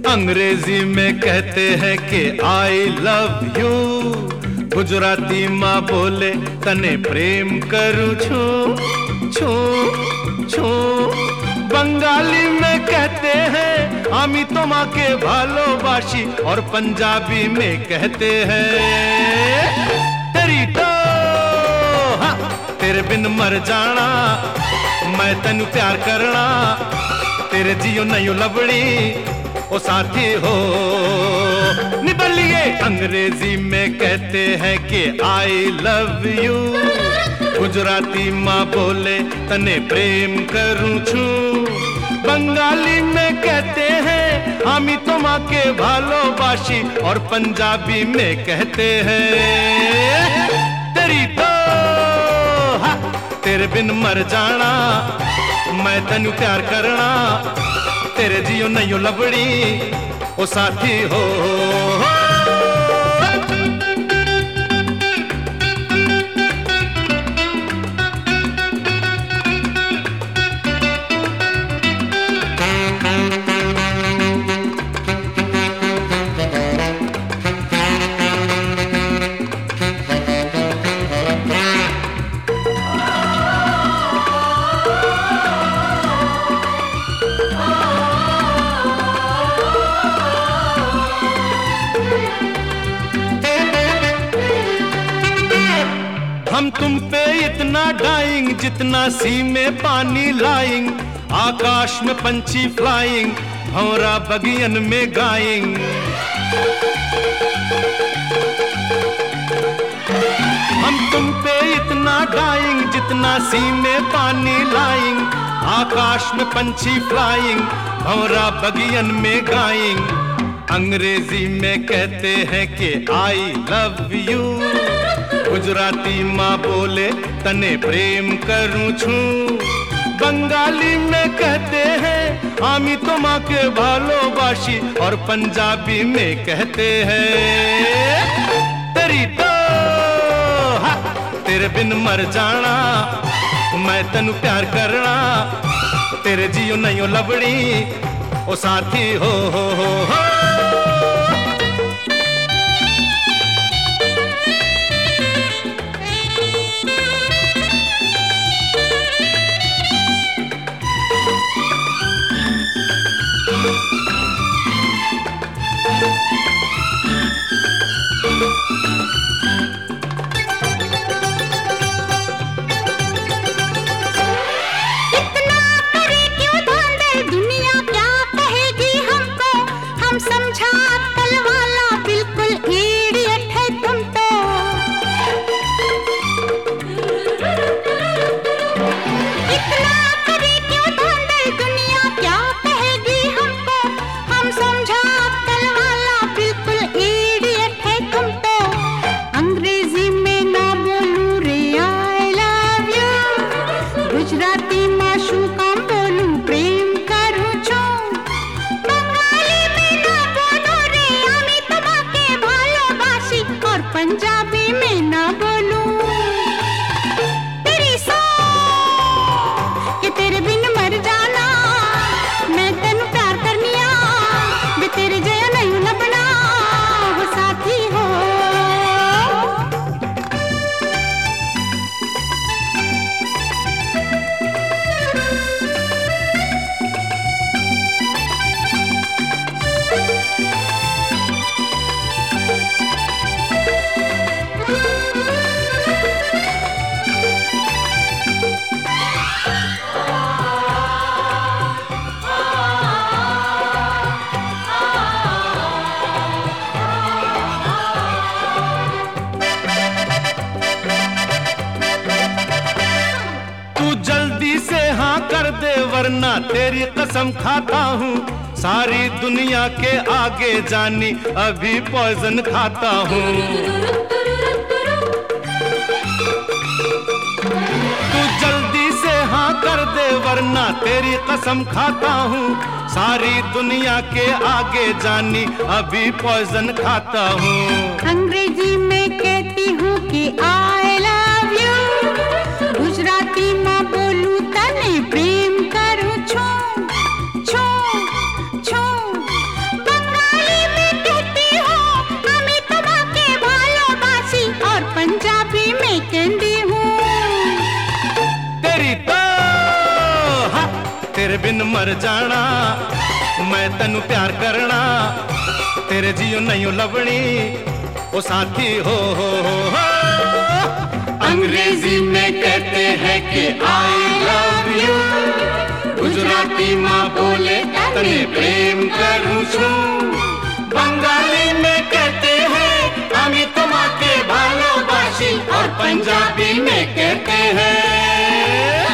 अंग्रेजी में कहते हैं कि आई लव यू, गुजराती माँ बोले तने प्रेम करूँ छू छू छू, बंगाली में कहते हैं आमी तो माँ के भालोबाशी, और पंजाबी में कहते हैं तेरी तो हाँ, तेरे बिन मर जाना, मैं तेनू प्यार करना, तेरे जियो नहीं लबड़ी ओ साथी हो निबलिए। अंग्रेजी में कहते हैं कि आई लव यू, गुजराती माँ बोले तने प्रेम करूँ छू, बंगाली में कहते हैं आमी तो माँ के भालोबाशी, और पंजाबी में कहते हैं तेरी तो हाँ, तेरे बिन मर जाना, मैं तेनू प्यार करना, तेरे जियो नहीं लबड़ी ओ साथी हो। हम तुम पे इतना डाइंग जितना सी में पानी लाइंग, आकाश में पंछी फ्लाइंग, भंवरा बगियन में गाइंग। हम तुम पे इतना डाइंग जितना सी में पानी लाइंग, आकाश में पंछी फ्लाइंग, भंवरा बगियन में गाइंग। अंग्रेजी में कहते हैं कि आई लव यू, गुजराती माँ बोले तने प्रेम करूँ छू, बंगाली में कहते हैं आमी तो माँ के भालोबाशी, और पंजाबी में कहते हैं तेरी तो हाँ, तेरे बिन मर जाना, मैं तेनू प्यार करना, तेरे जियो नहीं लबड़ी ओ साथी हो। गुजराती में शू काम बोलूं प्रेम करूं छू, बंगाली में ना बोलूं रे आमी तुम्हाके भालोबाशी, और पंजाबी में ना बोलूं तेरी सो कि तेरे बिन मर जाना, मैं तेनू प्यार करनिया, वे तेरे जया नहीं लबना वो साथी हो। जल्दी से हाँ कर दे वरना तेरी कसम खाता हूँ, सारी दुनिया के आगे जानी अभी पॉइजन खाता हूँ। तू जल्दी से हाँ कर दे वरना तेरी कसम खाता हूँ, सारी दुनिया के आगे जानी अभी पॉइजन खाता हूँ। अंग्रेजी में कहती हूँ कि आई लव यू, गुजराती में बोलूं तने प्रेम करूं छू छू छू, तेरे बिन मर जाना, मैं तनु प्यार करना, तेरे जियो नहीं लवणी ओ साथी हो। अंग्रेजी में कहते हैं कि आई लव यू, गुजराती माँ बोले तने प्रेम करूं छू, बंगाली में कहते हैं आमी तुम्हाके भालोबाशी, और पंजाबी में कहते हैं